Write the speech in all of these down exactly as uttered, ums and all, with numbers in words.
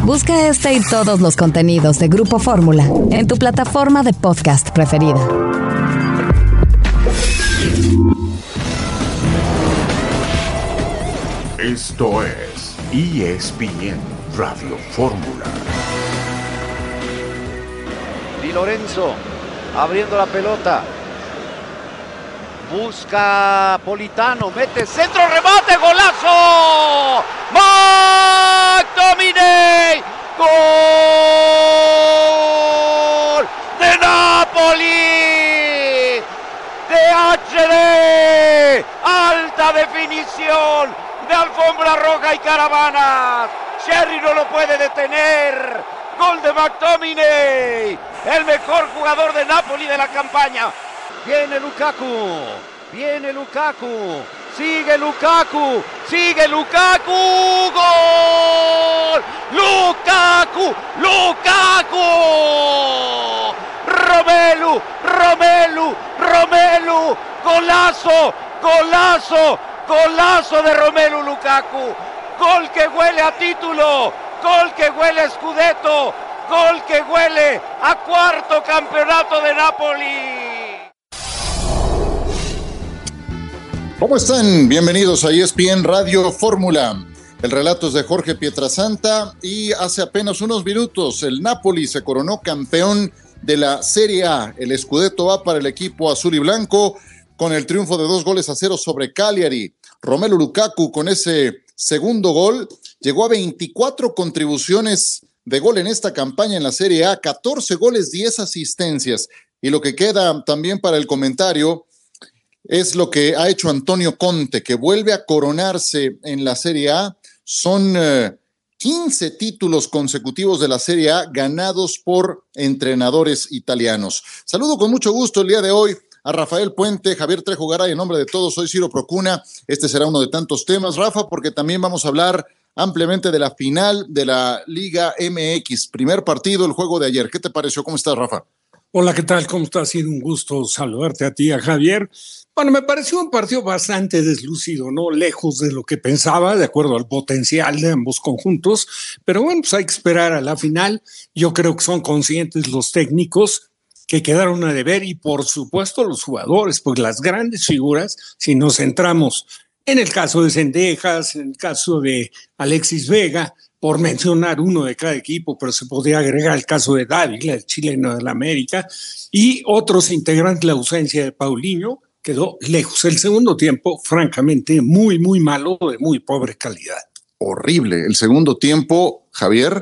Busca este y todos los contenidos de Grupo Fórmula en tu plataforma de podcast preferida. Esto es E S P N Radio Fórmula. Di Lorenzo abriendo la pelota. Busca Politano, mete centro, remate, golazo. McTominay, gol de Napoli, de H D, alta definición de alfombra roja y caravanas. Sherry no lo puede detener. Gol de McTominay, el mejor jugador de Napoli de la campaña. Viene Lukaku, viene Lukaku, sigue Lukaku, sigue Lukaku, gol, Lukaku, Lukaku, Romelu, Romelu, Romelu, golazo, golazo, golazo de Romelu Lukaku, gol que huele a título, gol que huele a Scudetto, gol que huele a cuarto campeonato de Napoli. ¿Cómo están? Bienvenidos a E S P N Radio Fórmula. El relato es de Jorge Pietrasanta y hace apenas unos minutos el Napoli se coronó campeón de la Serie A. El Scudetto va para el equipo azul y blanco con el triunfo de dos goles a cero sobre Cagliari. Romelu Lukaku con ese segundo gol llegó a veinticuatro contribuciones de gol en esta campaña en la Serie A, catorce goles, diez asistencias. Y lo que queda también para el comentario es lo que ha hecho Antonio Conte, que vuelve a coronarse en la Serie A. Son uh, quince títulos consecutivos de la Serie A ganados por entrenadores italianos. Saludo con mucho gusto el día de hoy a Rafael Puente, Javier Trejo Garay, en nombre de todos, soy Ciro Procuna. Este será uno de tantos temas, Rafa, porque también vamos a hablar ampliamente de la final de la Liga M X. Primer partido, el juego de ayer. ¿Qué te pareció? ¿Cómo estás, Rafa? Hola, ¿qué tal? ¿Cómo estás? Ha sido un gusto saludarte a ti, a Javier. Bueno, me pareció un partido bastante deslucido, ¿no? Lejos de lo que pensaba, de acuerdo al potencial de ambos conjuntos. Pero bueno, pues hay que esperar a la final. Yo creo que son conscientes los técnicos que quedaron a deber y, por supuesto, los jugadores, pues las grandes figuras, si nos centramos en el caso de Cendejas, en el caso de Alexis Vega, por mencionar uno de cada equipo, pero se podría agregar el caso de Dávila, el chileno de la América, y otros integrantes, la ausencia de Paulinho, quedó lejos. El segundo tiempo, francamente, muy, muy malo, de muy pobre calidad. Horrible. El segundo tiempo, Javier,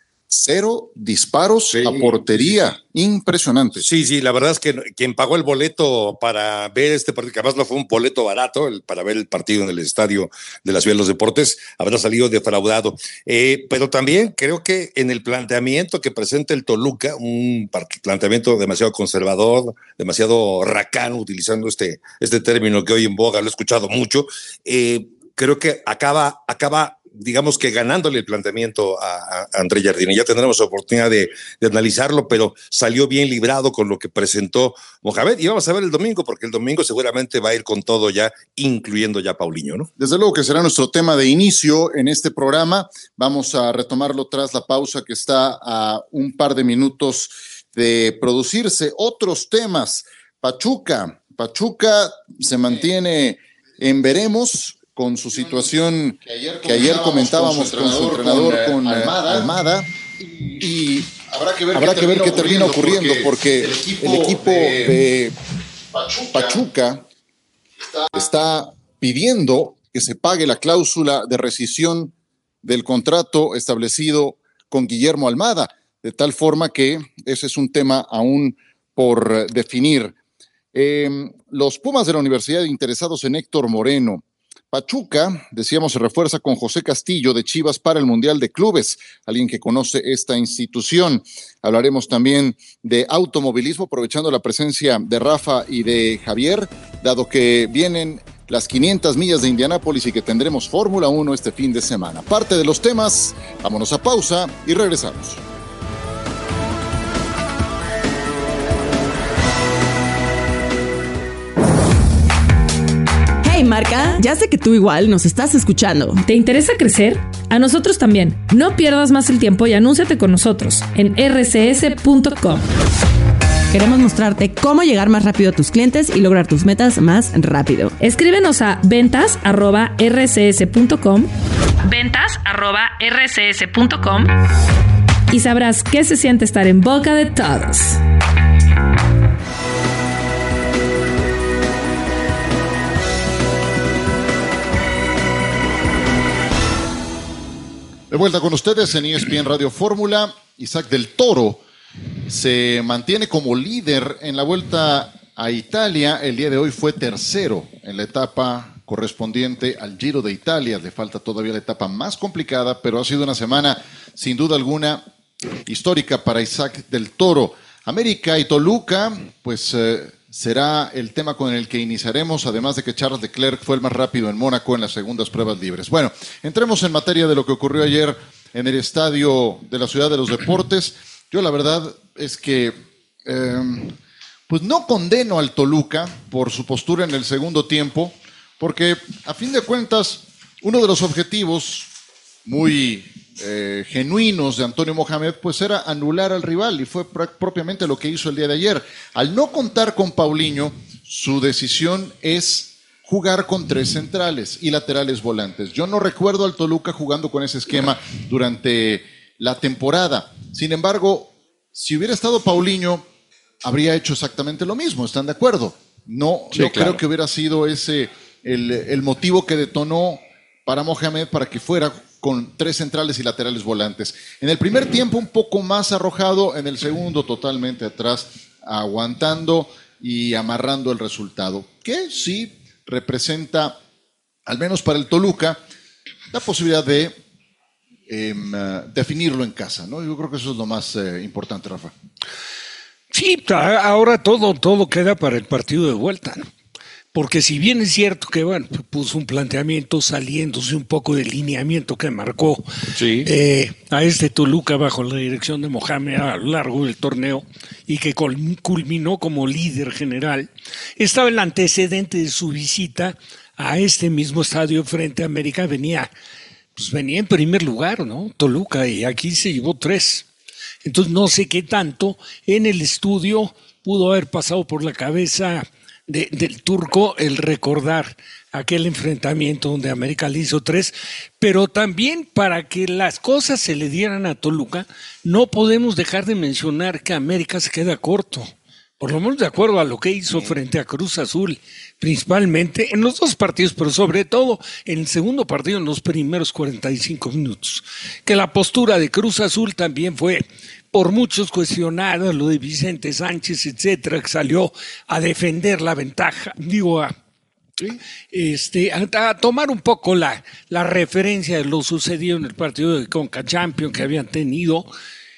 cero disparos sí, a portería. Sí. Impresionante. Sí, sí, la verdad es que quien pagó el boleto para ver este partido, que además no fue un boleto barato, el, para ver el partido en el estadio de la Ciudad de los Deportes, habrá salido defraudado. Eh, pero también creo que en el planteamiento que presenta el Toluca, un planteamiento demasiado conservador, demasiado racano, utilizando este, este término que hoy en boga, lo he escuchado mucho, eh, creo que acaba, acaba digamos que ganándole el planteamiento a, a André Jardine. Ya tendremos oportunidad de, de analizarlo, pero salió bien librado con lo que presentó Mohamed, y vamos a ver el domingo, porque el domingo seguramente va a ir con todo ya, incluyendo ya Paulinho, ¿no? Desde luego que será nuestro tema de inicio en este programa. Vamos a retomarlo tras la pausa que está a un par de minutos de producirse. Otros temas, Pachuca, Pachuca se mantiene en veremos con su situación que ayer, que ayer comentábamos con su entrenador, con, su entrenador, con, con Almada, Almada y habrá que ver, habrá qué, que ver qué termina ocurriendo porque, porque el equipo, el equipo de, de Pachuca, Pachuca está, está pidiendo que se pague la cláusula de rescisión del contrato establecido con Guillermo Almada, de tal forma que ese es un tema aún por definir. Eh, los Pumas de la Universidad interesados en Héctor Moreno. Pachuca, decíamos, se refuerza con José Castillo de Chivas para el Mundial de Clubes, alguien que conoce esta institución. Hablaremos también de automovilismo, aprovechando la presencia de Rafa y de Javier, dado que vienen las quinientas millas de Indianápolis y que tendremos Fórmula uno este fin de semana. Parte de los temas, vámonos a pausa y regresamos. Hey, marca, ya sé que tú igual nos estás escuchando. ¿Te interesa crecer? A nosotros también. No pierdas más el tiempo y anúnciate con nosotros en r c s punto com. Queremos mostrarte cómo llegar más rápido a tus clientes y lograr tus metas más rápido. Escríbenos a ventas arroba r c s punto com, ventas arroba r c s punto com, y sabrás qué se siente estar en boca de todos. De vuelta con ustedes en E S P N Radio Fórmula. Isaac del Toro se mantiene como líder en la Vuelta a Italia. El día de hoy fue tercero en la etapa correspondiente al Giro de Italia. Le falta todavía la etapa más complicada, pero ha sido una semana sin duda alguna histórica para Isaac del Toro. América y Toluca, pues eh, será el tema con el que iniciaremos, además de que Charles Leclerc fue el más rápido en Mónaco en las segundas pruebas libres. Bueno, entremos en materia de lo que ocurrió ayer en el estadio de la Ciudad de los Deportes. Yo la verdad es que eh, pues no condeno al Toluca por su postura en el segundo tiempo, porque a fin de cuentas uno de los objetivos muy eh, genuinos de Antonio Mohamed pues era anular al rival, y fue pr- propiamente lo que hizo el día de ayer. Al no contar con Paulinho, su decisión es jugar con tres centrales y laterales volantes. Yo no recuerdo al Toluca jugando con ese esquema durante la temporada. Sin embargo, si hubiera estado Paulinho, habría hecho exactamente lo mismo. ¿Están de acuerdo? No, sí, no claro. creo que hubiera sido ese el, el motivo que detonó para Mohamed para que fuera con tres centrales y laterales volantes. En el primer tiempo un poco más arrojado, en el segundo totalmente atrás, aguantando y amarrando el resultado, que sí representa, al menos para el Toluca, la posibilidad de eh, definirlo en casa, ¿no? Yo creo que eso es lo más eh, importante, Rafa. Sí, ahora todo, todo queda para el partido de vuelta, ¿no? Porque si bien es cierto que, bueno, puso un planteamiento saliéndose un poco del lineamiento que marcó sí. eh, a este Toluca bajo la dirección de Mohamed a lo largo del torneo y que culminó como líder general, estaba el antecedente de su visita a este mismo estadio frente a América. Venía, pues venía en primer lugar, ¿no? Toluca, y aquí se llevó tres. Entonces no sé qué tanto en el estudio pudo haber pasado por la cabeza De, del turco el recordar aquel enfrentamiento donde América le hizo tres, pero también para que las cosas se le dieran a Toluca, no podemos dejar de mencionar que América se queda corto, por lo menos de acuerdo a lo que hizo frente a Cruz Azul, principalmente en los dos partidos, pero sobre todo en el segundo partido, en los primeros cuarenta y cinco minutos, que la postura de Cruz Azul también fue por muchos cuestionada, lo de Vicente Sánchez, etcétera, que salió a defender la ventaja, digo, a, ¿sí? este, a, a tomar un poco la, la referencia de lo sucedido en el partido de Conca Champions que habían tenido.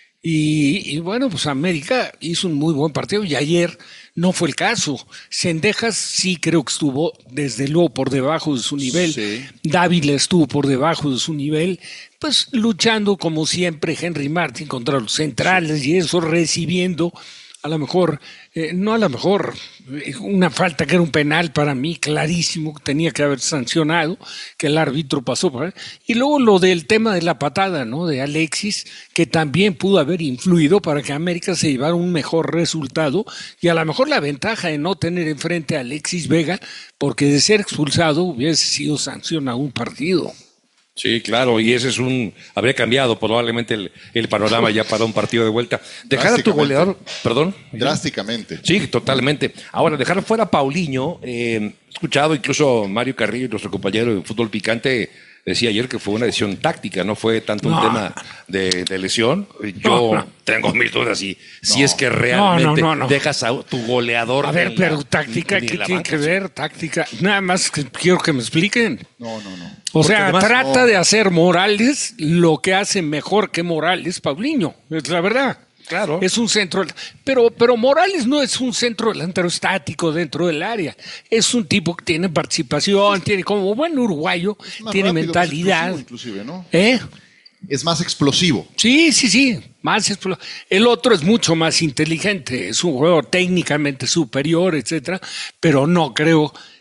Y, y bueno, pues América hizo un muy buen partido y ayer no fue el caso. Cendejas sí creo que estuvo desde luego por debajo de su nivel. Sí. Dávila estuvo por debajo de su nivel. Pues luchando como siempre Henry Martin contra los centrales sí. y eso recibiendo a lo mejor, eh, no a lo mejor, una falta que era un penal para mí clarísimo, que tenía que haber sancionado, que el árbitro pasó por ahí. Y luego lo del tema de la patada, ¿no? De Alexis, que también pudo haber influido para que América se llevara un mejor resultado y a lo mejor la ventaja de no tener enfrente a Alexis Vega, porque de ser expulsado hubiese sido sancionado un partido. Sí, claro, y ese es un... Habría cambiado probablemente el, el panorama ya para un partido de vuelta. Dejar a tu goleador... Perdón. Drásticamente. Sí, totalmente. Ahora, dejar fuera a Paulinho, eh, he escuchado incluso Mario Carrillo, nuestro compañero de Fútbol Picante, decía ayer que fue una decisión táctica, no fue tanto un no. tema de, de lesión. Yo no, no. tengo mis dudas si, no. si es que realmente no, no, no, no. dejas a tu goleador. A ver, pero la, táctica, ¿qué tiene que ver? Táctica, nada más que quiero que me expliquen. No, no, no. O Porque sea, además, trata no. de hacer Morales lo que hace mejor que Morales Paulinho, es la verdad. Claro. Es un centro, pero, pero Morales no es un centro delantero estático dentro del área. Es un tipo que tiene participación, tiene como buen uruguayo, tiene mentalidad. Inclusive, ¿no? ¿Eh? Es más explosivo. Sí, sí, sí, más explosivo. El otro es mucho más inteligente, es un jugador técnicamente superior, etcétera, pero no creo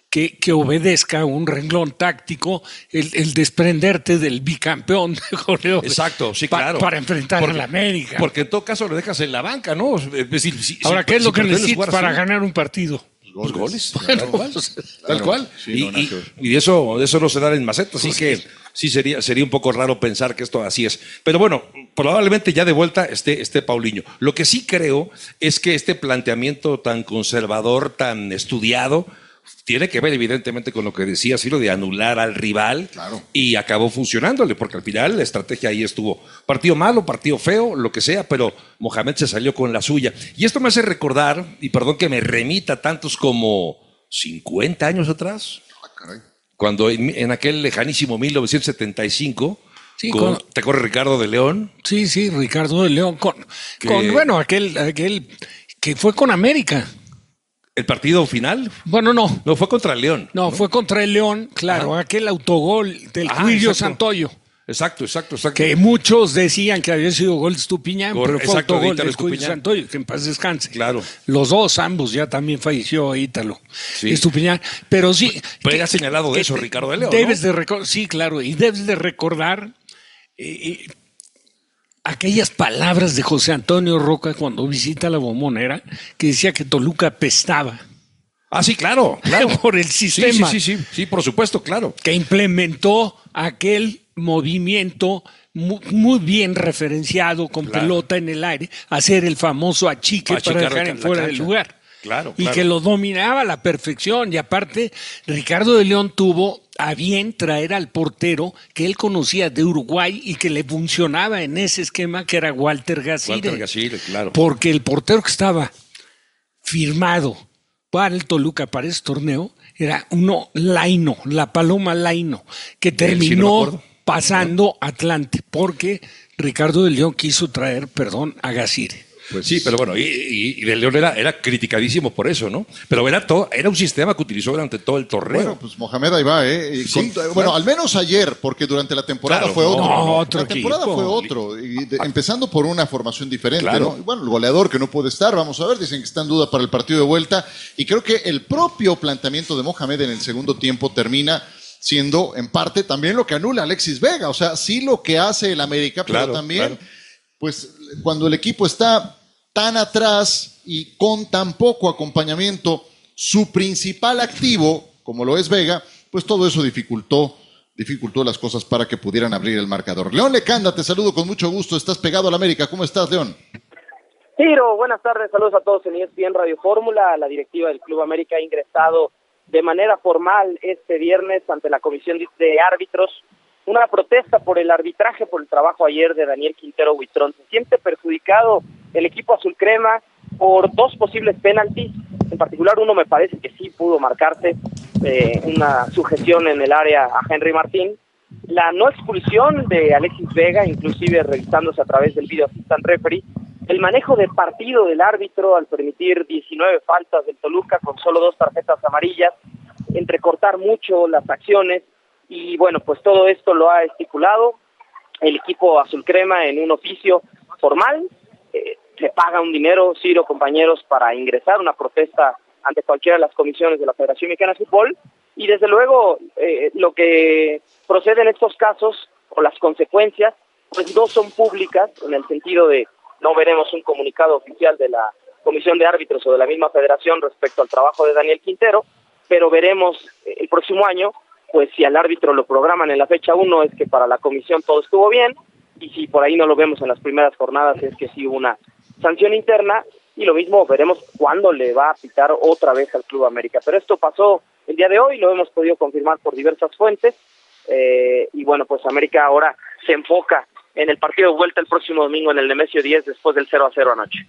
que, que obedezca un renglón táctico, el, el desprenderte del bicampeón de goleo. Exacto, sí, pa, claro. Para enfrentar porque, a la América. Porque en todo caso lo dejas en la banca, ¿no? Es decir, si, Ahora, si, ¿qué es lo si que necesitas para así, ganar un partido? Los goles, bueno, tal cual, pues, tal claro, cual. sí, y, no, y, y de eso, de eso no se da en maceta, así que sí sería, sería un poco raro pensar que esto así es. Pero bueno, probablemente ya de vuelta esté, esté Paulinho. Lo que sí creo es que este planteamiento tan conservador, tan estudiado, tiene que ver evidentemente con lo que decía Ciro de anular al rival, claro. Y acabó funcionándole, porque al final la estrategia ahí estuvo. Partido malo, partido feo, lo que sea, pero Mohamed se salió con la suya. Y esto me hace recordar, y perdón que me remita tantos como cincuenta años atrás, Ah, caray. cuando en, en aquel lejanísimo mil novecientos setenta y cinco, Sí, con, con- ¿te acuerdas Ricardo de León? Sí, sí, Ricardo de León, con, Que- con bueno, aquel, aquel que fue con América. El partido final, Bueno, no, no, fue contra el León. no, fue contra el León, claro, Ajá. aquel autogol del Ah, Cuillo exacto. Santoyo, Exacto, exacto, exacto. que muchos decían que había sido gol de Estupiñán, Cor- pero fue exacto, de autogol Ítalo del Cuillo Estupiñán. Santoyo, que en paz descanse. Claro. Los dos, ambos, ya también falleció Ítalo Sí. Estupiñán, pero sí. Pero que- ya ha señalado que eso te- Ricardo de León, Debes ¿no? de recordar, sí, claro, y debes de recordar eh, eh, aquellas palabras de José Antonio Roca cuando visita la Bombonera, que decía que Toluca pestaba Ah, sí, claro, claro. por el Sí, sistema sí, sí, sí, sí, por supuesto, claro. que implementó aquel movimiento muy, muy bien referenciado con Claro. pelota en el aire, hacer el famoso achique Achicar para la dejar ca- en la fuera del cancha. lugar. Claro, Y claro. que lo dominaba a la perfección. Y aparte, Ricardo de León tuvo a bien traer al portero que él conocía de Uruguay y que le funcionaba en ese esquema, que era Walter Gasire. Walter Gasire, claro. Porque el portero que estaba firmado para el Toluca, para ese torneo, era uno Laino, la Paloma Laino, que sí, no me terminó acuerdo. pasando Atlante, porque Ricardo de León quiso traer, perdón, a Gasire. Pues sí, pero bueno, y, y, y de León era, era criticadísimo por eso, ¿no? Pero era, todo, era un sistema que utilizó durante todo el torneo. Bueno, pues Mohamed ahí va, ¿eh? Y Sí, con- claro. Bueno, al menos ayer, porque durante la temporada Claro, fue no, otro. no, otro la temporada equipo. fue otro. Y de- empezando por una formación diferente, Claro. ¿no? Y bueno, el goleador que no puede estar, vamos a ver, dicen que está en duda para el partido de vuelta. Y creo que el propio planteamiento de Mohamed en el segundo tiempo termina siendo, en parte, también lo que anula Alexis Vega. O sea, sí lo que hace el América, pero Claro, también, claro. pues, cuando el equipo está tan atrás y con tan poco acompañamiento, su principal activo, como lo es Vega, pues todo eso dificultó, dificultó las cosas para que pudieran abrir el marcador. León Lecanda, te saludo con mucho gusto, estás pegado al América, ¿cómo estás, León? Ciro, buenas tardes, saludos a todos en E S P N Radio Fórmula. La directiva del Club América ha ingresado de manera formal este viernes ante la Comisión de Árbitros una protesta por el arbitraje, por el trabajo ayer de Daniel Quintero Huitrón. Se siente perjudicado el equipo azul crema por dos posibles penaltis. En particular, uno me parece que sí pudo marcarse, eh, una sujeción en el área a Henry Martín. La no expulsión de Alexis Vega, inclusive revisándose a través del video assistant referee. El manejo de partido del árbitro al permitir diecinueve faltas del Toluca con solo dos tarjetas amarillas, entrecortar mucho las acciones. Y bueno, pues todo esto lo ha estipulado el equipo azul crema en un oficio formal. Eh, se paga un dinero, Ciro, compañeros, para ingresar una protesta ante cualquiera de las comisiones de la Federación Mexicana de Fútbol. Y desde luego, eh, lo que procede en estos casos, o las consecuencias, pues no son públicas, en el sentido de no veremos un comunicado oficial de la Comisión de Árbitros o de la misma Federación respecto al trabajo de Daniel Quintero, pero veremos el próximo año, pues si al árbitro lo programan en la fecha uno es que para la comisión todo estuvo bien, y si por ahí no lo vemos en las primeras jornadas es que sí hubo una sanción interna, y lo mismo veremos cuándo le va a pitar otra vez al Club América. Pero esto pasó el día de hoy, lo hemos podido confirmar por diversas fuentes, eh, y bueno, pues América ahora se enfoca en el partido de vuelta el próximo domingo en el Nemesio diez después del cero a cero anoche.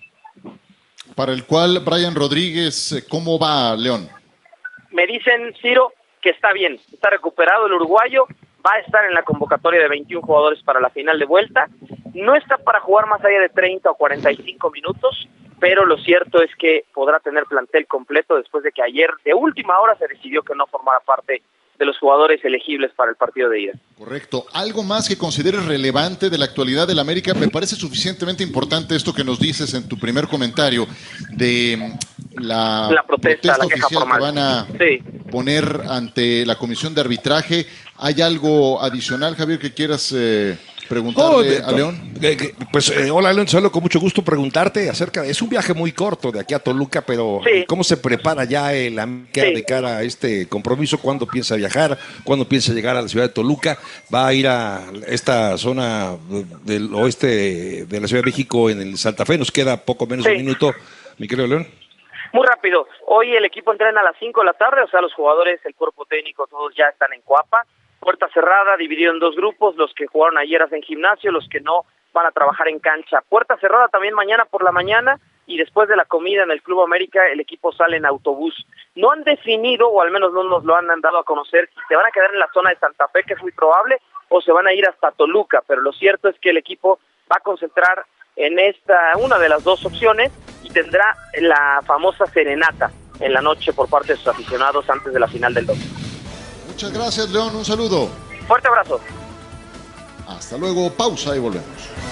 Para el cual, Brian Rodríguez, ¿cómo va, León? Me dicen, Ciro, que está bien, está recuperado el uruguayo, va a estar en la convocatoria de veintiún jugadores para la final de vuelta, no está para jugar más allá de treinta o cuarenta y cinco minutos, pero lo cierto es que podrá tener plantel completo después de que ayer de última hora se decidió que no formara parte de los jugadores elegibles para el partido de ida. Correcto. ¿Algo más que consideres relevante de la actualidad del América? Me parece suficientemente importante esto que nos dices en tu primer comentario de la, La protesta, la queja oficial formal. que van a, Sí. poner ante la comisión de arbitraje. ¿Hay algo adicional, Javier, que quieras eh, preguntarle oh, a León? Eh, pues eh, hola, León, solo con mucho gusto preguntarte acerca de... Es un viaje muy corto de aquí a Toluca, pero sí. ¿cómo se prepara ya el América sí. de cara a este compromiso? ¿Cuándo piensa viajar? ¿Cuándo piensa llegar a la ciudad de Toluca? ¿Va a ir a esta zona del oeste de la Ciudad de México en el Santa Fe? Nos queda poco menos sí. de un minuto, mi querido León. Muy rápido, hoy el equipo entrena a las cinco de la tarde, o sea, los jugadores, el cuerpo técnico, todos ya están en Coapa, puerta cerrada, dividido en dos grupos, los que jugaron ayer hacen gimnasio, los que no van a trabajar en cancha. Puerta cerrada también mañana por la mañana, y después de la comida en el Club América, el equipo sale en autobús. No han definido, o al menos no nos lo han dado a conocer, si se van a quedar en la zona de Santa Fe, que es muy probable, o se van a ir hasta Toluca, pero lo cierto es que el equipo va a concentrar en esta, una de las dos opciones, y tendrá la famosa serenata en la noche por parte de sus aficionados antes de la final del domingo. Muchas gracias, León, un saludo. Fuerte abrazo. Hasta luego, pausa y volvemos.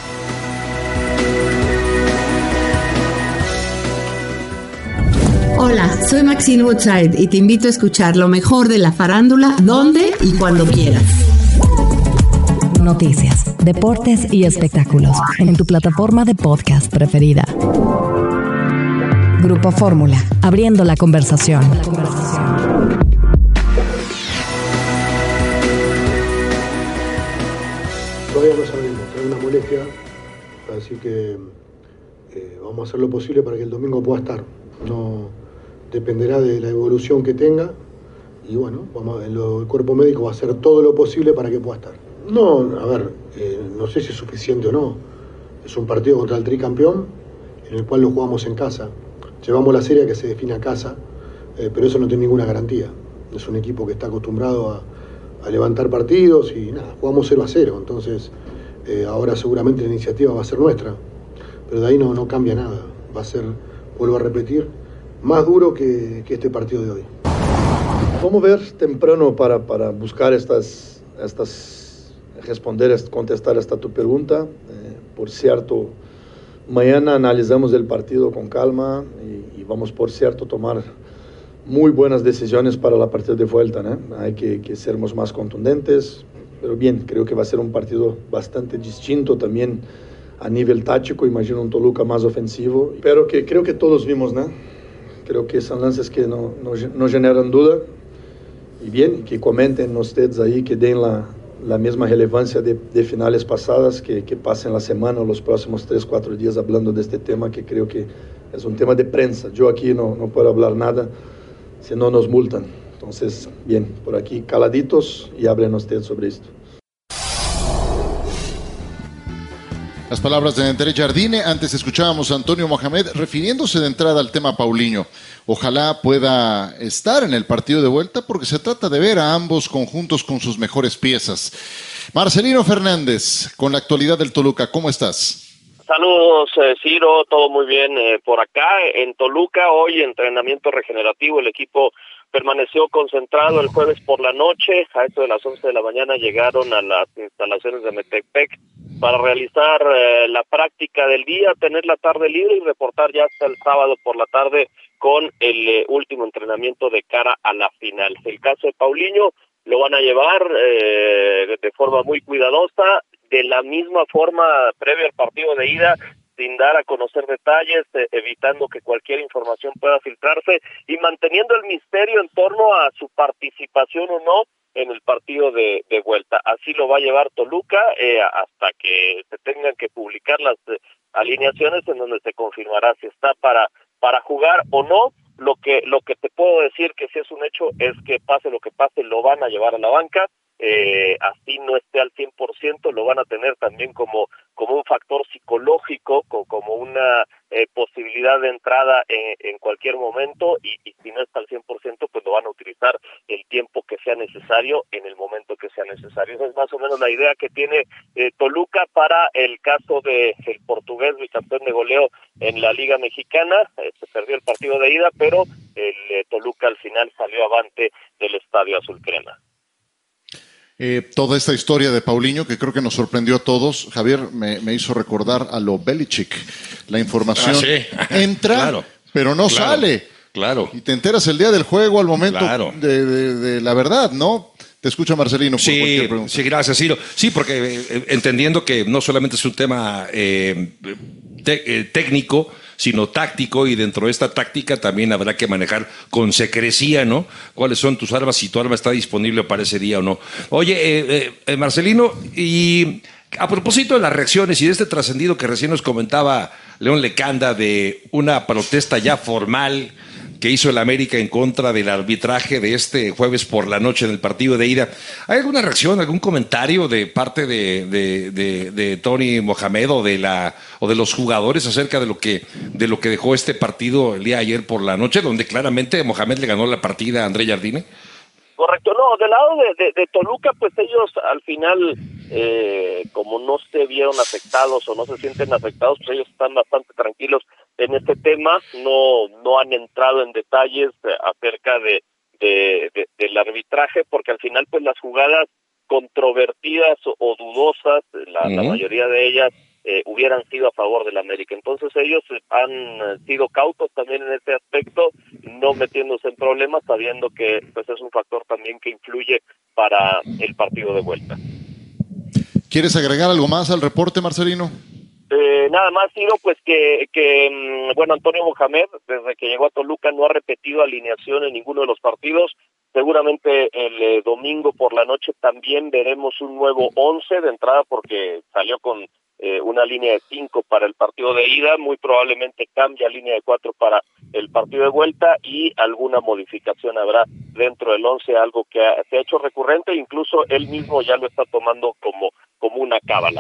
Hola, soy Maxine Woodside y te invito a escuchar lo mejor de la farándula, donde y cuando quieras. Noticias, deportes y espectáculos en tu plataforma de podcast preferida. Grupo Fórmula, abriendo la conversación. Todavía no sabemos, hay una molestia, así que eh, vamos a hacer lo posible para que el domingo pueda estar. No dependerá de la evolución que tenga y bueno, vamos, el, el cuerpo médico va a hacer todo lo posible para que pueda estar. No, a ver, eh, no sé si es suficiente o no. Es un partido contra el tricampeón en el cual lo jugamos en casa. Llevamos la serie que se define a casa, eh, pero eso no tiene ninguna garantía. Es un equipo que está acostumbrado a, a levantar partidos y nada, jugamos cero a cero. Entonces, eh, ahora seguramente la iniciativa va a ser nuestra, pero de ahí no, no cambia nada. Va a ser, vuelvo a repetir, más duro que, que este partido de hoy. Vamos a ver temprano para, para buscar estas, estas, responder, contestar esta tu pregunta. Eh, por cierto, mañana analizamos el partido con calma y, y vamos, por cierto, tomar muy buenas decisiones para la partida de vuelta, ¿no? Hay que, que sermos más contundentes, pero bien, creo que va a ser un partido bastante distinto también a nivel táctico. Imagino un Toluca más ofensivo, pero que creo que todos vimos, ¿no? Creo que son lances que no, no, no generan duda. Y bien, que comenten ustedes ahí, que den la, la misma relevancia de, de finales pasadas, que, que pasen la semana o los próximos tres, cuatro días hablando de este tema, que creo que es un tema de prensa. Yo aquí no, no puedo hablar nada, si no nos multan. Entonces, bien, por aquí caladitos y hablen ustedes sobre esto. Las palabras de Andrés Jardine. Antes escuchábamos a Antonio Mohamed refiriéndose de entrada al tema Paulinho. Ojalá pueda estar en el partido de vuelta porque se trata de ver a ambos conjuntos con sus mejores piezas. Marcelino Fernández, con la actualidad del Toluca, ¿cómo estás? Saludos, eh, Ciro, todo muy bien eh, por acá. En Toluca, hoy entrenamiento regenerativo, el equipo permaneció concentrado el jueves por la noche. A eso de las once de la mañana llegaron a las instalaciones de Metepec para realizar eh, la práctica del día, tener la tarde libre y reportar ya hasta el sábado por la tarde con el eh, último entrenamiento de cara a la final. El caso de Paulinho lo van a llevar eh, de forma muy cuidadosa, de la misma forma previo al partido de ida, sin dar a conocer detalles, eh, evitando que cualquier información pueda filtrarse y manteniendo el misterio en torno a su participación o no en el partido de, de vuelta. Así lo va a llevar Toluca eh, hasta que se tengan que publicar las eh, alineaciones en donde se confirmará si está para para jugar o no. Lo que lo que te puedo decir que sí es un hecho es que pase lo que pase lo van a llevar a la banca. Eh, así no esté al cien por ciento, lo van a tener también como como un factor psicológico, como, como una eh, posibilidad de entrada en, en cualquier momento y, y si no está al cien por ciento, pues lo van a utilizar el tiempo que sea necesario en el momento que sea necesario. Esa es más o menos la idea que tiene eh, Toluca para el caso de el portugués bicampeón de goleo en la Liga Mexicana. Eh, se perdió el partido de ida, pero el eh, Toluca al final salió avante del Estadio Azul Crema. Eh, toda esta historia de Paulinho, que creo que nos sorprendió a todos, Javier, me, me hizo recordar a lo Belichick. La información ah, sí. entra, claro, pero no claro. sale. Claro. Y te enteras el día del juego al momento Claro. de, de, de la verdad, ¿no? Te escucha Marcelino por Sí, cualquier pregunta. sí, gracias, Ciro. Sí, porque eh, entendiendo que no solamente es un tema eh, te- eh, técnico, sino táctico, y dentro de esta táctica también habrá que manejar con secrecía, ¿no? ¿Cuáles son tus armas, si tu arma está disponible para ese día o no? Oye, eh, eh, Marcelino, y a propósito de las reacciones y de este trascendido que recién nos comentaba León Lecanda de una protesta ya formal que hizo el América en contra del arbitraje de este jueves por la noche en el partido de ida. ¿Hay alguna reacción, algún comentario de parte de, de, de, de Tony Mohamed o de la o de los jugadores acerca de lo que de lo que dejó este partido el día de ayer por la noche, donde claramente Mohamed le ganó la partida a André Jardine? Correcto, no, del lado de, de, de Toluca, pues ellos al final, eh, como no se vieron afectados o no se sienten afectados, pues ellos están bastante tranquilos en este tema, no no han entrado en detalles acerca de, de, de del arbitraje, porque al final pues las jugadas controvertidas o, o dudosas, la, uh-huh. la mayoría de ellas eh, hubieran sido a favor del América. Entonces ellos han sido cautos también en ese aspecto, no metiéndose en problemas, sabiendo que pues es un factor también que influye para el partido de vuelta. ¿Quieres agregar algo más al reporte, Marcelino? Eh, nada más, Ciro, pues que, que, bueno, Antonio Mohamed, desde que llegó a Toluca, no ha repetido alineación en ninguno de los partidos. Seguramente el eh, domingo por la noche también veremos un nuevo once de entrada, porque salió con eh, una línea de cinco para el partido de ida. Muy probablemente cambie a línea de cuatro para el partido de vuelta, y alguna modificación habrá dentro del once, algo que ha, se ha hecho recurrente, incluso él mismo ya lo está tomando como, como una cábala.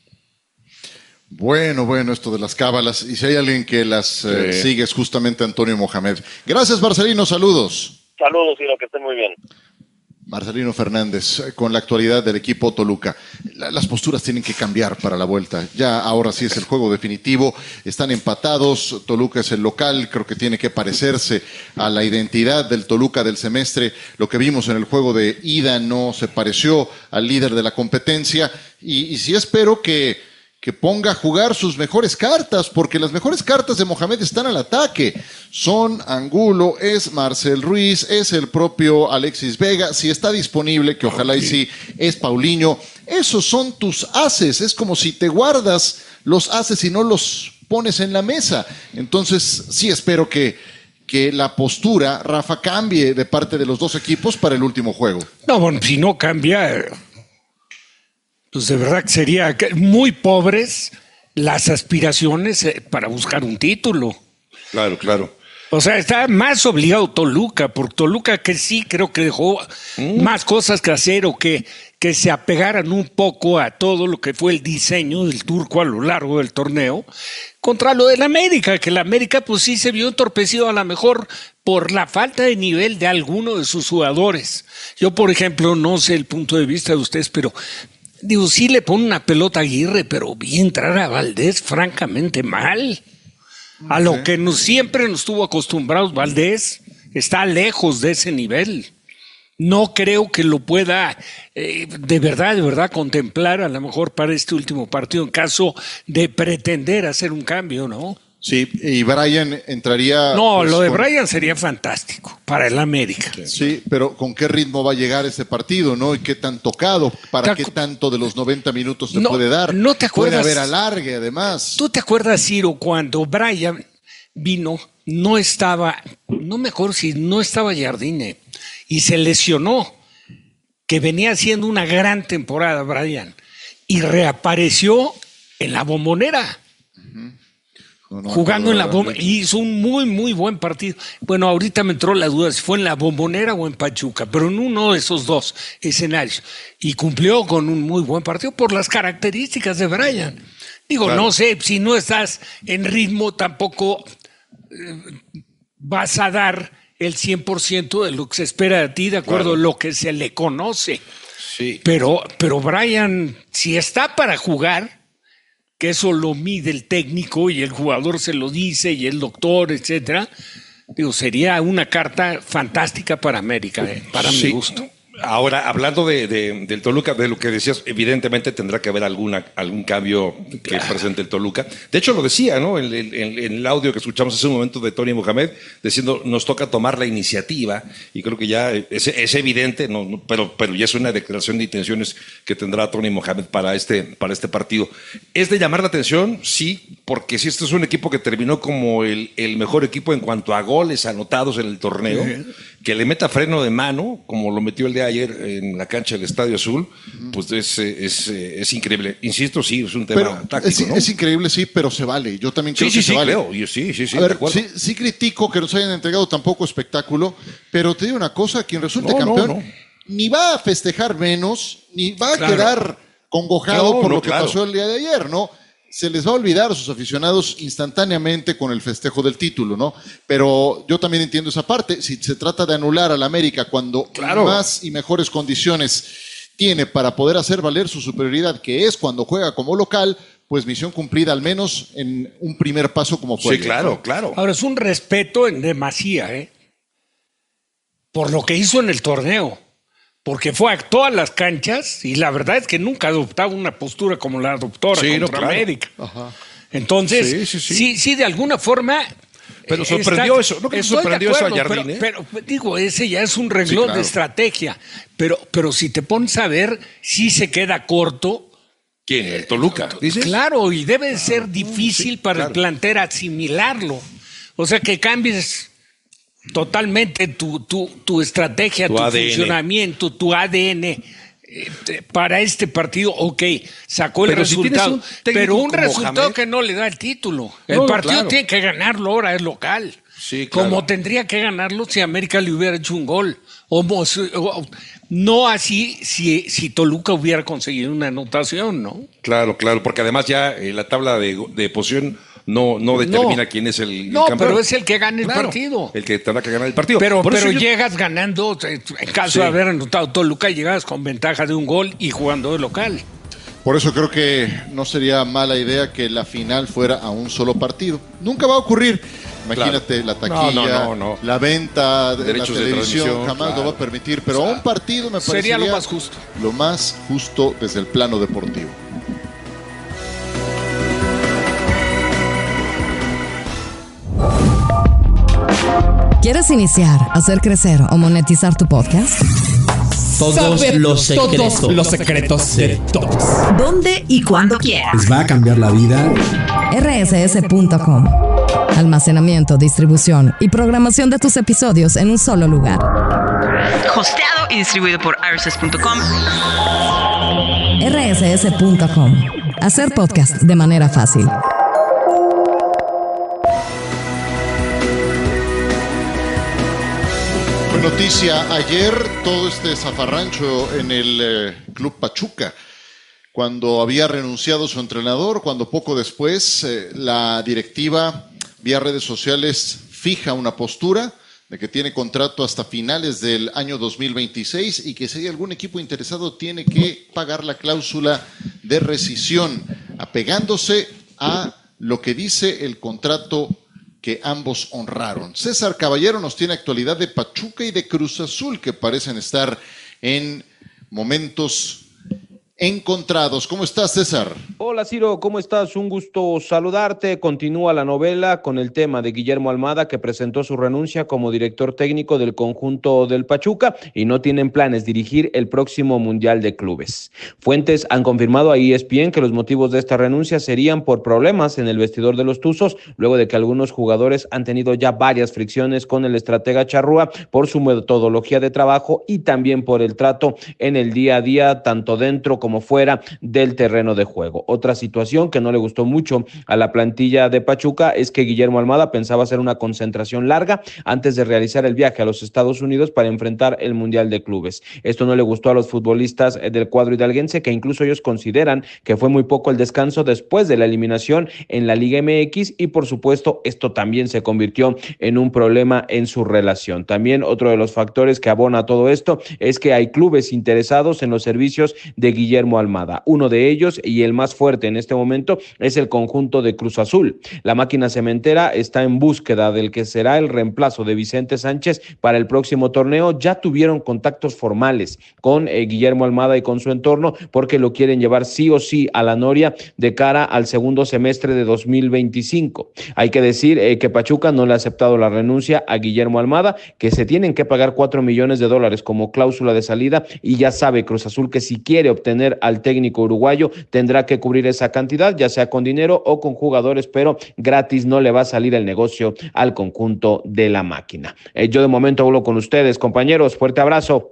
Bueno, bueno, esto de las cábalas, y si hay alguien que las eh, sí. sigue es justamente Antonio Mohamed. Gracias, Marcelino, saludos. Saludos, Ciro, que estén muy bien. Marcelino Fernández, con la actualidad del equipo Toluca. La, las posturas tienen que cambiar para la vuelta. Ya ahora sí es el juego definitivo. Están empatados. Toluca es el local. Creo que tiene que parecerse a la identidad del Toluca del semestre. Lo que vimos en el juego de ida no se pareció al líder de la competencia. Y, y sí espero que que ponga a jugar sus mejores cartas, porque las mejores cartas de Mohamed están al ataque. Son Angulo, es Marcel Ruiz, es el propio Alexis Vega, si está disponible, que ojalá y sí, es Paulinho. Esos son tus ases, es como si te guardas los ases y no los pones en la mesa. Entonces, sí espero que, que la postura, Rafa, cambie de parte de los dos equipos para el último juego. No, bueno, si no cambia, pues de verdad que sería muy pobres las aspiraciones para buscar un título. Claro, claro. O sea, está más obligado Toluca, porque Toluca que sí creo que dejó mm. más cosas que hacer, o que, que se apegaran un poco a todo lo que fue el diseño del turco a lo largo del torneo, contra lo del América, que el América pues sí se vio entorpecido a lo mejor por la falta de nivel de alguno de sus jugadores. Yo, por ejemplo, no sé el punto de vista de ustedes, pero digo, sí le pone una pelota a Aguirre, pero vi entrar a Valdés francamente mal. A lo que nos, siempre nos tuvo acostumbrados Valdés, está lejos de ese nivel. No creo que lo pueda eh, de verdad, de verdad contemplar a lo mejor para este último partido, en caso de pretender hacer un cambio, ¿no? Sí, y Brian entraría... No, pues, lo de con... Brian sería fantástico para el América. Sí, pero ¿con qué ritmo va a llegar este partido, no? ¿Y qué tan tocado? ¿Para qué tanto de los noventa minutos te no, puede dar? No te acuerdas. Puede haber alargue, además. ¿Tú te acuerdas, Ciro, cuando Brian vino, no estaba, no me acuerdo si no estaba Jardine, y se lesionó, que venía haciendo una gran temporada Brian, y reapareció en la Bombonera? No, no, jugando no, en la Bombonera, y hizo un muy, muy buen partido. Bueno, ahorita me entró la duda si fue en la Bombonera o en Pachuca, pero en uno de esos dos escenarios. Y cumplió con un muy buen partido por las características de Brian. Digo, claro. No sé, si no estás en ritmo, tampoco eh, vas a dar el cien por ciento de lo que se espera de ti, de acuerdo claro. a lo que se le conoce. Sí. Pero, pero Brian, si está para jugar, que eso lo mide el técnico y el jugador se lo dice y el doctor, etcétera, digo, sería una carta fantástica para América, eh, para sí. mi gusto. Ahora, hablando de, de, del Toluca, de lo que decías, evidentemente tendrá que haber alguna, algún cambio que presente el Toluca. De hecho, lo decía, ¿no? En, en, en el audio que escuchamos hace un momento de Tony Mohamed, diciendo, nos toca tomar la iniciativa, y creo que ya es, es evidente, no, no, pero, pero ya es una declaración de intenciones que tendrá Tony Mohamed para este, para este partido. ¿Es de llamar la atención? Sí, porque si este es un equipo que terminó como el, el mejor equipo en cuanto a goles anotados en el torneo, uh-huh. que le meta freno de mano, como lo metió el de ayer en la cancha del Estadio Azul, pues es, es, es increíble. Insisto, sí, es un tema pero táctico, es, ¿no? es increíble, sí, pero se vale. Yo también creo sí, que sí, se sí, vale. Creo. Yo, sí, sí, sí. A ver, sí, sí critico que nos hayan entregado tan poco espectáculo, pero te digo una cosa, quien resulte no, campeón no, no. ni va a festejar menos, ni va a claro. quedar congojado no, por no, lo que claro. pasó el día de ayer, ¿no? Se les va a olvidar a sus aficionados instantáneamente con el festejo del título, ¿no? Pero yo también entiendo esa parte. Si se trata de anular al América cuando claro. más y mejores condiciones tiene para poder hacer valer su superioridad, que es cuando juega como local, pues misión cumplida al menos en un primer paso como fue. Sí, ayer, claro, ¿no? claro. Ahora es un respeto en demasía, ¿eh? Por lo que hizo en el torneo. Porque fue a todas las canchas y la verdad es que nunca adoptaba una postura como la adoptó sí, contra no, claro. América. Ajá. Entonces, sí, sí, sí. sí, sí, de alguna forma... Pero sorprendió está, eso, ¿no? Que sorprendió eso a Jardín, pero, ¿eh? pero digo, ese ya es un renglón sí, claro. de estrategia. Pero, pero si te pones a ver, sí se queda corto. ¿Quién? ¿El Toluca? ¿Dices? Claro, y debe ser ah, difícil sí, para claro. el plantel asimilarlo. O sea, que cambies... totalmente tu, tu, tu estrategia, tu, tu funcionamiento, tu A D N eh, para este partido. Ok, sacó el pero resultado, si un pero un resultado Mohamed, que no le da el título. El no, partido claro. tiene que ganarlo ahora, es local. Sí, claro. Como tendría que ganarlo si América le hubiera hecho un gol. O, o, no así si, si Toluca hubiera conseguido una anotación, ¿no? Claro, claro, porque además ya eh, la tabla de, de posición no, no determina no, quién es el, no, el campeón. Pero es el que gana el claro, partido. El que tendrá que ganar el partido. Pero, pero yo... llegas ganando, en caso sí. de haber anotado Toluca, llegas con ventaja de un gol y jugando de local. Por eso creo que no sería mala idea que la final fuera a un solo partido. Nunca va a ocurrir. Imagínate claro. la taquilla, no, no, no, no. la venta de Derechos la televisión, de jamás claro. lo va a permitir. Pero o sea, un partido me parecería sería lo más justo. Lo más justo desde el plano deportivo. ¿Quieres iniciar, hacer crecer o monetizar tu podcast? Todos Saber los secretos. Todos los secretos de todos. ¿Dónde y cuándo quieras? Les va a cambiar la vida. R S S punto com. Almacenamiento, distribución y programación de tus episodios en un solo lugar. Hosteado y distribuido por R S S punto com. R S S punto com. Hacer podcast de manera fácil. Noticia ayer, todo este zafarrancho en el eh, Club Pachuca, cuando había renunciado su entrenador, cuando poco después eh, la directiva vía redes sociales fija una postura de que tiene contrato hasta finales del año dos mil veintiséis y que si hay algún equipo interesado tiene que pagar la cláusula de rescisión, apegándose a lo que dice el contrato que ambos honraron. César Caballero nos tiene actualidad de Pachuca y de Cruz Azul, que parecen estar en momentos encontrados. ¿Cómo estás, César? Hola, Ciro, ¿cómo estás? Un gusto saludarte. Continúa la novela con el tema de Guillermo Almada, que presentó su renuncia como director técnico del conjunto del Pachuca y no tienen planes dirigir el próximo Mundial de Clubes. Fuentes han confirmado a E S P N que los motivos de esta renuncia serían por problemas en el vestidor de los Tuzos, luego de que algunos jugadores han tenido ya varias fricciones con el estratega Charrúa por su metodología de trabajo y también por el trato en el día a día, tanto dentro como fuera del terreno de juego. Otra situación que no le gustó mucho a la plantilla de Pachuca es que Guillermo Almada pensaba hacer una concentración larga antes de realizar el viaje a los Estados Unidos para enfrentar el Mundial de Clubes. Esto no le gustó a los futbolistas del cuadro hidalguense, que incluso ellos consideran que fue muy poco el descanso después de la eliminación en la Liga M X y por supuesto esto también se convirtió en un problema en su relación. También otro de los factores que abona a todo esto es que hay clubes interesados en los servicios de Guillermo Guillermo Almada. Uno de ellos, y el más fuerte en este momento, es el conjunto de Cruz Azul. La máquina cementera está en búsqueda del que será el reemplazo de Vicente Sánchez para el próximo torneo. Ya tuvieron contactos formales con eh, Guillermo Almada y con su entorno, porque lo quieren llevar sí o sí a la noria de cara al segundo semestre de dos mil veinticinco. Hay que decir eh, que Pachuca no le ha aceptado la renuncia a Guillermo Almada, que se tienen que pagar cuatro millones de dólares como cláusula de salida, y ya sabe Cruz Azul que si quiere obtener al técnico uruguayo tendrá que cubrir esa cantidad, ya sea con dinero o con jugadores, pero gratis no le va a salir el negocio al conjunto de la máquina. Eh, yo de momento hablo con ustedes, compañeros, fuerte abrazo.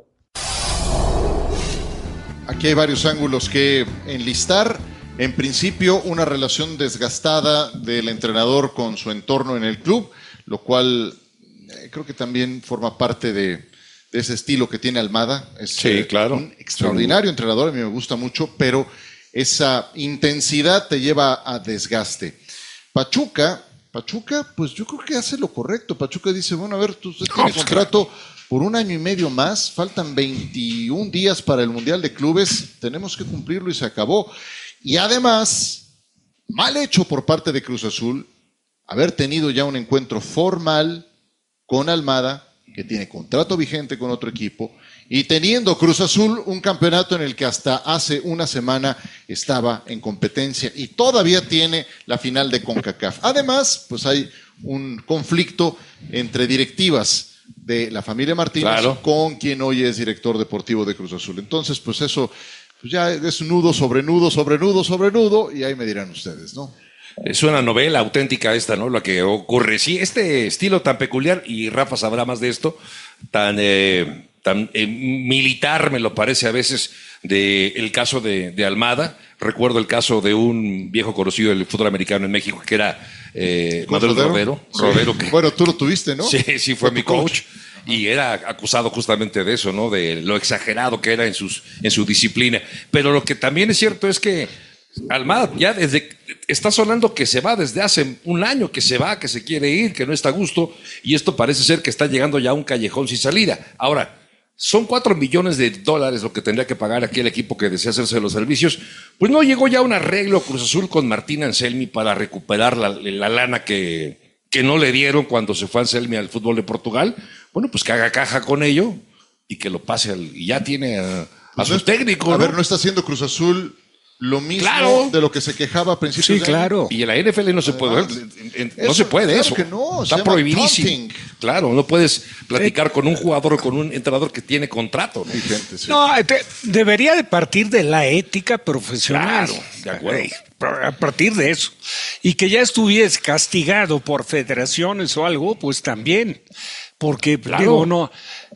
Aquí hay varios ángulos que enlistar. En principio, una relación desgastada del entrenador con su entorno en el club, lo cual eh, creo que también forma parte de, de ese estilo que tiene Almada. Es sí, eh, claro. un extraordinario sí. entrenador, a mí me gusta mucho, pero esa intensidad te lleva a desgaste. Pachuca, Pachuca, pues yo creo que hace lo correcto. Pachuca dice, bueno, a ver, tú usted tiene contrato por un año y medio más, faltan veintiún días para el Mundial de Clubes, tenemos que cumplirlo y se acabó. Y además, mal hecho por parte de Cruz Azul, haber tenido ya un encuentro formal con Almada, que tiene contrato vigente con otro equipo, y teniendo Cruz Azul un campeonato en el que hasta hace una semana estaba en competencia y todavía tiene la final de CONCACAF. Además, pues hay un conflicto entre directivas de la familia Martínez, claro, con quien hoy es director deportivo de Cruz Azul. Entonces, pues eso pues ya es nudo sobre nudo, sobre nudo, sobre nudo, y ahí me dirán ustedes, ¿no? Es una novela auténtica esta, ¿no? La que ocurre. Sí, este estilo tan peculiar, y Rafa sabrá más de esto, tan, eh, tan eh, militar me lo parece a veces, del caso de, de Almada. Recuerdo el caso de un viejo conocido del fútbol americano en México, que era eh, Manuel Rodero. Sí. Rodero que, bueno, tú lo tuviste, ¿no? Sí, sí, fue, fue mi coach. coach. Y era acusado justamente de eso, ¿no? De lo exagerado que era en, sus, en su disciplina. Pero lo que también es cierto es que Almada ya desde está sonando que se va desde hace un año, que se va, que se quiere ir, que no está a gusto, y esto parece ser que está llegando ya a un callejón sin salida. Ahora, son cuatro millones de dólares lo que tendría que pagar aquí el equipo que desea hacerse los servicios. Pues no llegó ya un arreglo Cruz Azul con Martín Anselmi para recuperar la, la lana que, que no le dieron cuando se fue Anselmi al fútbol de Portugal. Bueno, pues que haga caja con ello y que lo pase al, y ya tiene a, a pues sus técnicos. A ¿no? ver, ¿no está haciendo Cruz Azul lo mismo claro. de lo que se quejaba a principios sí, de claro. año? Y en la N F L no se puede, eso, no se puede claro eso. Que no, está prohibidísimo. Claro, no puedes platicar eh, con un jugador o con un entrenador que tiene contrato. ¿no? Gente, sí. No, te, debería de partir de la ética profesional. Claro, de acuerdo. A partir de eso. Y que ya estuviese castigado por federaciones o algo, pues también. Porque, claro. digo, no.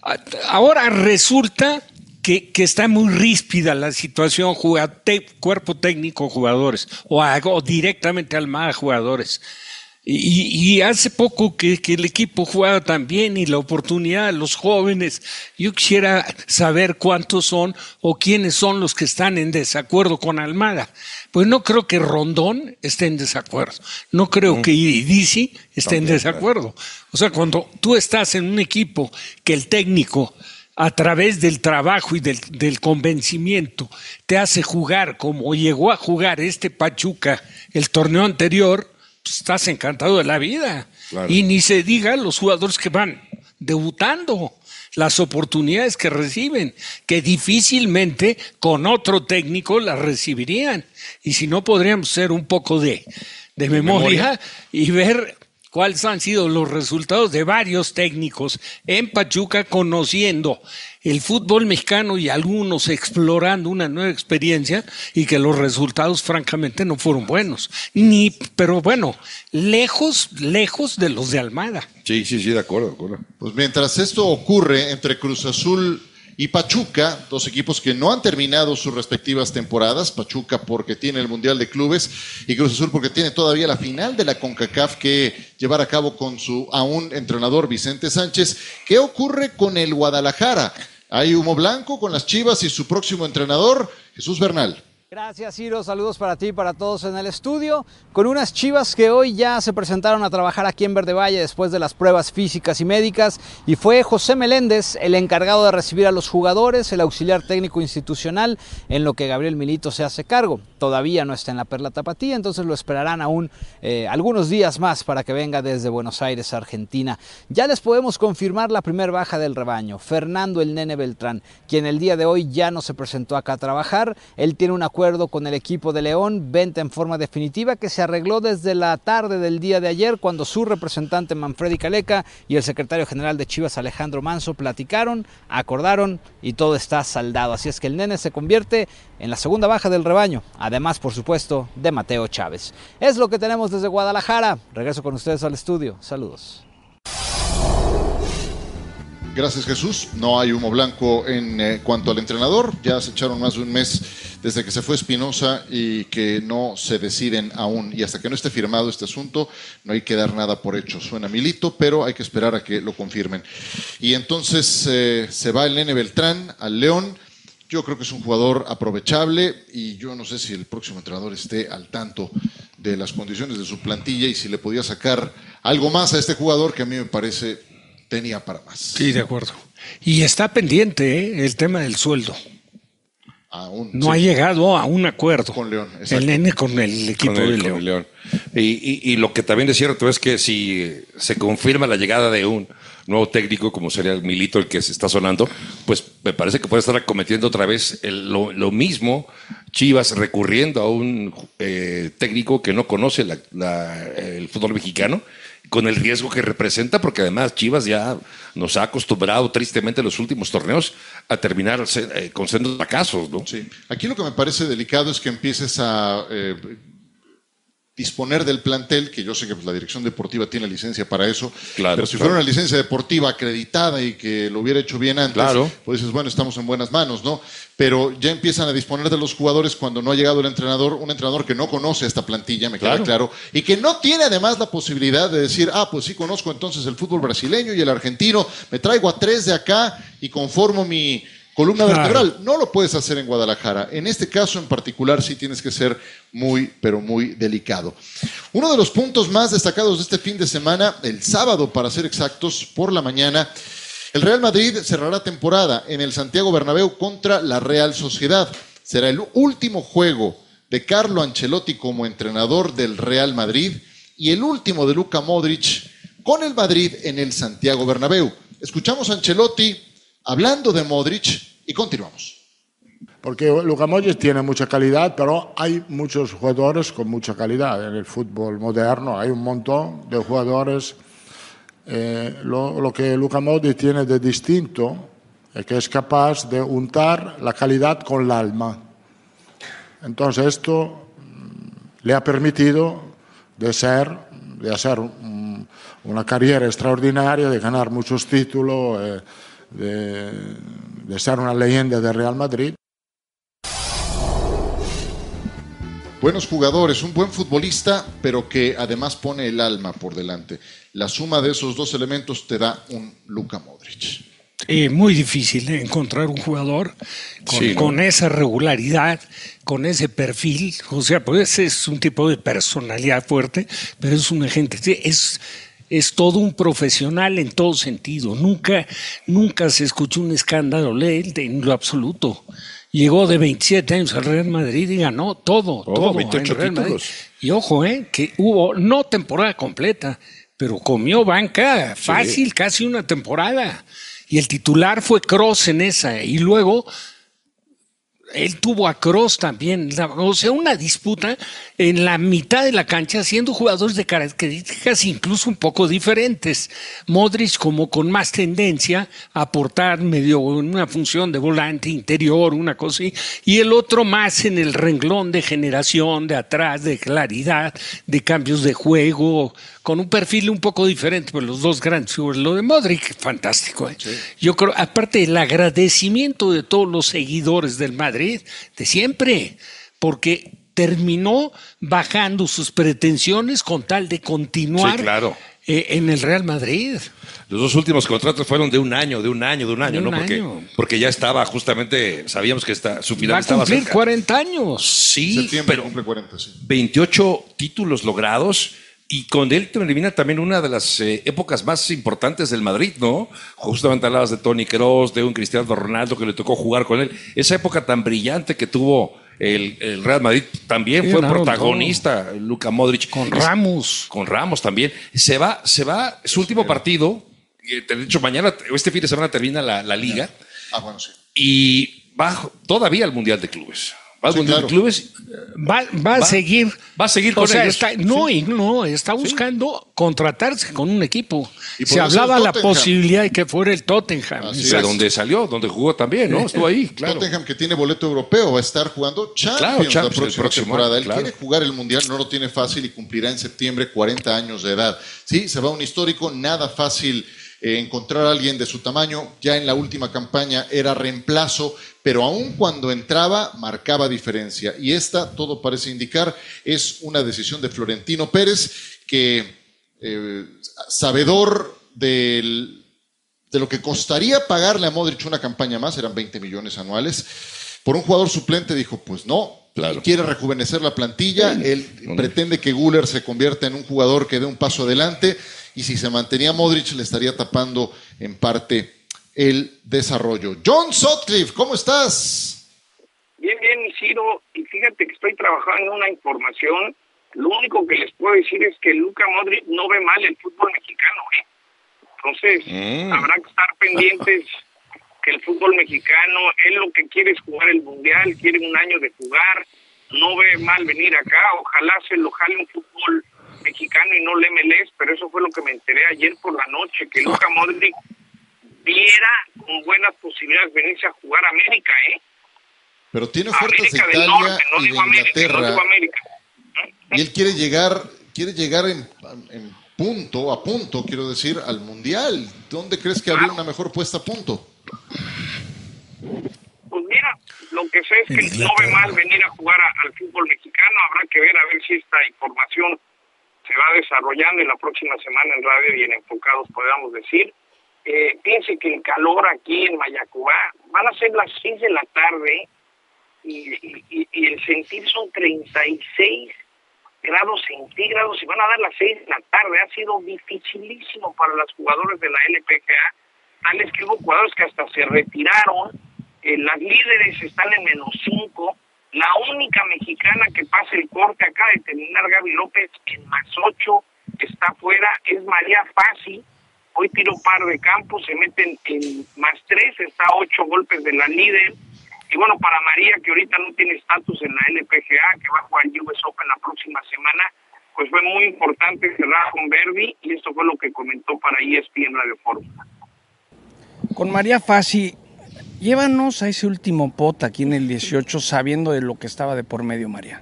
Ahora resulta que, que está muy ríspida la situación, juega, te, cuerpo técnico, jugadores, o, a, o directamente al más jugadores. Y, y hace poco que, que el equipo jugaba tan bien y la oportunidad, los jóvenes, yo quisiera saber cuántos son o quiénes son los que están en desacuerdo con Almada. Pues no creo que Rondón esté en desacuerdo, no creo mm. que Idisi esté También, en desacuerdo. O sea, cuando tú estás en un equipo que el técnico, a través del trabajo y del, del convencimiento, te hace jugar como llegó a jugar este Pachuca el torneo anterior, estás encantado de la vida. Claro. Y ni se diga los jugadores que van debutando, las oportunidades que reciben, que difícilmente con otro técnico las recibirían. Y si no, podríamos hacer un poco de, de memoria, memoria y ver cuáles han sido los resultados de varios técnicos en Pachuca, conociendo el fútbol mexicano y algunos explorando una nueva experiencia, y que los resultados francamente no fueron buenos. Ni, pero bueno, lejos, lejos de los de Almada. Sí, sí, sí, de acuerdo, de acuerdo. Pues mientras esto ocurre entre Cruz Azul y Pachuca, dos equipos que no han terminado sus respectivas temporadas, Pachuca porque tiene el Mundial de Clubes y Cruz Azul porque tiene todavía la final de la CONCACAF que llevar a cabo con su aún entrenador Vicente Sánchez. ¿Qué ocurre con el Guadalajara? Hay humo blanco con las Chivas y su próximo entrenador, Jesús Bernal. Gracias, Ciro. Saludos para ti y para todos en el estudio. Con unas Chivas que hoy ya se presentaron a trabajar aquí en Verde Valle después de las pruebas físicas y médicas. Y fue José Meléndez el encargado de recibir a los jugadores, el auxiliar técnico institucional, en lo que Gabriel Milito se hace cargo. Todavía no está en la Perla Tapatía, entonces lo esperarán aún eh, algunos días más para que venga desde Buenos Aires, Argentina. Ya les podemos confirmar la primer baja del rebaño. Fernando el Nene Beltrán, quien el día de hoy ya no se presentó acá a trabajar. Él tiene un acuerdo con el equipo de León, venta en forma definitiva que se arregló desde la tarde del día de ayer cuando su representante Manfredi Caleca y el secretario general de Chivas Alejandro Manso platicaron, acordaron y todo está saldado. Así es que el Nene se convierte en la segunda baja del rebaño, además por supuesto de Mateo Chávez. Es lo que tenemos desde Guadalajara. Regreso con ustedes al estudio. Saludos. Gracias, Jesús. No hay humo blanco en eh, cuanto al entrenador. Ya se echaron más de un mes desde que se fue Espinosa y que no se deciden aún. Y hasta que no esté firmado este asunto, no hay que dar nada por hecho. Suena Milito, pero hay que esperar a que lo confirmen. Y entonces eh, se va el Nene Beltrán al León. Yo creo que es un jugador aprovechable y yo no sé si el próximo entrenador esté al tanto de las condiciones de su plantilla y si le podía sacar algo más a este jugador que a mí me parece tenía para más. Sí, de acuerdo. Y está pendiente ¿eh? el tema del sueldo. Aún, no sí. ha llegado a un acuerdo. Con León. Exacto. El Nene con el equipo con el, de con León. El León. Y, y, y lo que también es cierto es que si se confirma la llegada de un nuevo técnico, como sería el Milito, el que se está sonando, pues me parece que puede estar cometiendo otra vez el, lo, lo mismo, Chivas recurriendo a un eh, técnico que no conoce la, la, el fútbol mexicano, con el riesgo que representa, porque además Chivas ya nos ha acostumbrado tristemente en los últimos torneos a terminar eh, con sendos fracasos, ¿no? Sí. Aquí lo que me parece delicado es que empieces a eh, disponer del plantel, que yo sé que pues, la dirección deportiva tiene licencia para eso, claro, pero si claro. fuera una licencia deportiva acreditada y que lo hubiera hecho bien antes, claro. pues dices, bueno, estamos en buenas manos, ¿no? Pero ya empiezan a disponer de los jugadores cuando no ha llegado el entrenador, un entrenador que no conoce esta plantilla, me queda claro. claro, y que no tiene además la posibilidad de decir, ah, pues sí conozco entonces el fútbol brasileño y el argentino, me traigo a tres de acá y conformo mi columna claro. vertebral. No lo puedes hacer en Guadalajara. En este caso en particular sí tienes que ser muy, pero muy delicado. Uno de los puntos más destacados de este fin de semana, el sábado para ser exactos, por la mañana, el Real Madrid cerrará temporada en el Santiago Bernabéu contra la Real Sociedad. Será el último juego de Carlo Ancelotti como entrenador del Real Madrid y el último de Luka Modric con el Madrid en el Santiago Bernabéu. Escuchamos a Ancelotti hablando de Modric y continuamos. Porque Luka Modric tiene mucha calidad, pero hay muchos jugadores con mucha calidad. En el fútbol moderno hay un montón de jugadores. Eh, lo, lo que Luka Modric tiene de distinto es que es capaz de untar la calidad con el alma. Entonces esto le ha permitido de, ser, de hacer un, una carrera extraordinaria, de ganar muchos títulos, eh, De, de ser una leyenda de Real Madrid. Buenos jugadores, un buen futbolista, pero que además pone el alma por delante. La suma de esos dos elementos te da un Luka Modric. Eh, muy difícil ¿eh? encontrar un jugador con, sí, ¿no? con esa regularidad, con ese perfil. O sea, pues es un tipo de personalidad fuerte, pero es un agente. Es Es todo un profesional en todo sentido. Nunca, nunca se escuchó un escándalo de él en lo absoluto. Llegó de veintisiete años al Real Madrid y ganó todo, oh, todo. veintiocho Real títulos. Madrid. Y ojo, eh, que hubo no temporada completa, pero comió banca fácil, sí. Casi una temporada. Y el titular fue Kroos en esa. Y luego él tuvo a Kroos también, o sea, una disputa en la mitad de la cancha, siendo jugadores de características incluso un poco diferentes. Modric como con más tendencia a aportar medio una función de volante interior, una cosa así, y el otro más en el renglón de generación, de atrás, de claridad, de cambios de juego, con un perfil un poco diferente, pero los dos grandes figuras. Lo de Modric, fantástico. ¿eh? Sí. Yo creo, aparte del agradecimiento de todos los seguidores del Madrid, de siempre, porque terminó bajando sus pretensiones con tal de continuar sí, claro. Eh, en el Real Madrid. Los dos últimos contratos fueron de un año, de un año, de un año, De un ¿no? Porque, año. porque ya estaba justamente, sabíamos que está, su final Va a estaba cumplir cerca. cuarenta años. Sí, Septiembre pero cumple cuarenta, sí. veintiocho títulos logrados. Y con él termina también una de las eh, épocas más importantes del Madrid, ¿no? Justamente hablabas de Toni Kroos, de un Cristiano Ronaldo que le tocó jugar con él. Esa época tan brillante que tuvo el, el Real Madrid también Sí, fue ganaron protagonista, Luka Modric. Con Ramos. Con Ramos también. Se va, se va, su último partido, eh, de hecho mañana, este fin de semana termina la, la liga. Ah, bueno, sí. Y va todavía al Mundial de Clubes. Va al Sí, Mundial claro. de Clubes. Va, va a Va- seguir. va a seguir o con sea, ellos. está- no, Sí. y no, está buscando contratarse con un equipo. Y Se podría hablaba ser la Tottenham. posibilidad de que fuera el Tottenham. Así De Exacto. donde salió, donde jugó también, ¿no? Estuvo ahí, claro. Tottenham, que tiene boleto europeo, va a estar jugando Champions, Claro, Champions la el próxima próximo temporada. año, Él claro. quiere jugar el Mundial, no lo tiene fácil y cumplirá en septiembre cuarenta años de edad. Sí, se va un histórico, nada fácil eh, encontrar a alguien de su tamaño. Ya en la última campaña era reemplazo, pero aún cuando entraba marcaba diferencia. Y esta, todo parece indicar, es una decisión de Florentino Pérez, que eh, sabedor del de lo que costaría pagarle a Modric una campaña más, eran veinte millones anuales, por un jugador suplente dijo, pues no, Claro. y quiere rejuvenecer la plantilla, él pretende que Güler se convierta en un jugador que dé un paso adelante, y si se mantenía Modric le estaría tapando en parte el desarrollo. John Sutcliffe, ¿cómo estás? Bien, bien, Ciro, y fíjate que estoy trabajando en una información, lo único que les puedo decir es que Luka Modric no ve mal el fútbol mexicano, ¿eh? Entonces, Mm. habrá que estar pendientes que el fútbol mexicano, él lo que quiere es jugar el Mundial, quiere un año de jugar, no ve mal venir acá, ojalá se lo jale un fútbol mexicano y no el M L S, pero eso fue lo que me enteré ayer por la noche, que Luka Modric viera con buenas posibilidades venirse a jugar a América, ¿eh? Pero tiene ofertas de América del Italia Norte, no y de digo América, no Inglaterra, digo América. y él quiere llegar, quiere llegar en, en punto, a punto, quiero decir, al Mundial. ¿Dónde crees que habría una mejor puesta a punto? Pues mira, lo que sé es que no ve mal venir a jugar a- al fútbol mexicano, habrá que ver a ver si esta información se va desarrollando y la próxima semana en Radio y en Enfocados podamos decir. Eh, piense que el calor aquí en Mayacubá van a ser las seis de la tarde y, y- y- y el sentir son treinta y seis grados centígrados y van a dar las seis de la tarde. Ha sido dificilísimo para los jugadores de la L P G A, tales que hubo jugadores que hasta se retiraron. Eh, las líderes están en menos cinco. La única mexicana que pasa el corte acaba de terminar, Gaby López, en más ocho, está fuera, es María Fassi. Hoy tiró par de campo, se meten en más tres, está a ocho golpes de la líder. Y bueno, para María, que ahorita no tiene estatus en la L P G A, que va a jugar el U S Open la próxima semana, pues fue muy importante cerrar con Verdi, y esto fue lo que comentó para E S P N Radio Fórmula. Con María Fassi, llévanos a ese último pot aquí en el dieciocho, sabiendo de lo que estaba de por medio, María.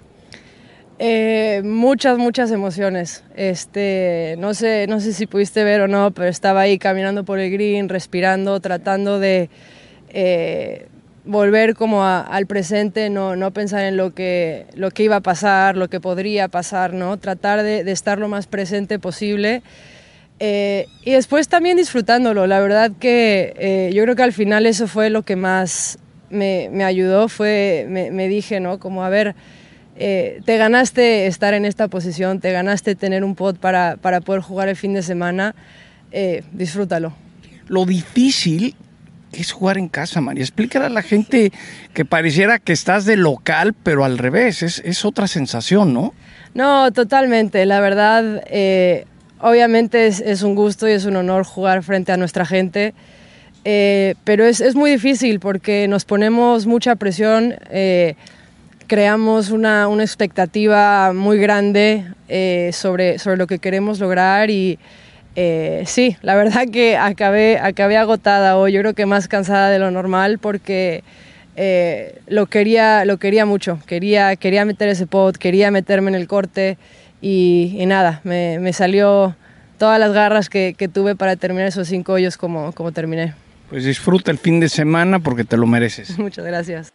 Eh, muchas, muchas emociones. Este, no sé, no sé si pudiste ver o no, pero estaba ahí caminando por el green, respirando, tratando de eh, volver como a- al presente, no, no pensar en lo que, lo que iba a pasar, lo que podría pasar, ¿no? Tratar de, de estar lo más presente posible. Eh, y después también disfrutándolo. La verdad que eh, yo creo que al final eso fue lo que más me, me ayudó, fue, me, me dije, ¿no? Como, a ver, eh, te ganaste estar en esta posición, te ganaste tener un pod para, para poder jugar el fin de semana, eh, disfrútalo. Lo difícil es jugar en casa, María. Explícale a la gente que pareciera que estás de local, pero al revés, es, es otra sensación, ¿no? No, totalmente. La verdad, eh, obviamente es, es un gusto y es un honor jugar frente a nuestra gente, eh, pero es, es muy difícil porque nos ponemos mucha presión, eh, creamos una, una expectativa muy grande eh, sobre, sobre lo que queremos lograr y eh, sí, la verdad que acabé, acabé agotada hoy, yo creo que más cansada de lo normal porque eh, lo, quería, lo quería mucho, quería, quería meter ese pot, quería meterme en el corte y, y nada, me, me salió todas las garras que, que tuve para terminar esos cinco hoyos como, como terminé. Pues disfruta el fin de semana porque te lo mereces. Muchas gracias.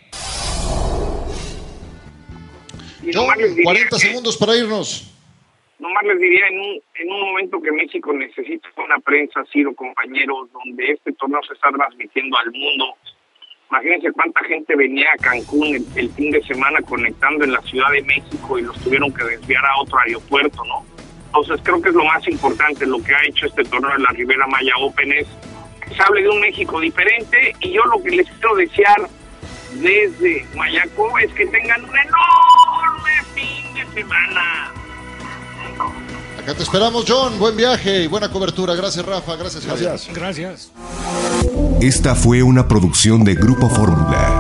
John, cuarenta segundos para irnos. nomás les diría en un, en un momento que México necesita una prensa, Ciro, compañeros, donde este torneo se está transmitiendo al mundo. Imagínense cuánta gente venía a Cancún el, el fin de semana conectando en la Ciudad de México y los tuvieron que desviar a otro aeropuerto, ¿no? Entonces creo que es lo más importante, lo que ha hecho este torneo de la Ribera Maya Open es que se hable de un México diferente, y yo lo que les quiero desear desde Mayaco es que tengan un enorme fin de semana. Acá te esperamos, John. Buen viaje y buena cobertura. Gracias, Rafa. Gracias, Javier. Gracias. Gracias. Esta fue una producción de Grupo Fórmula.